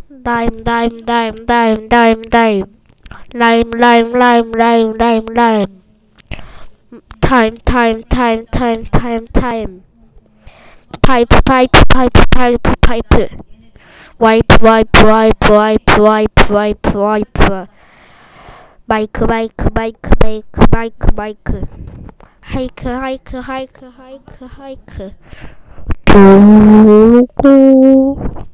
Dime. Lime. Time. Pipe. Wipe. Bike. Hike. Go.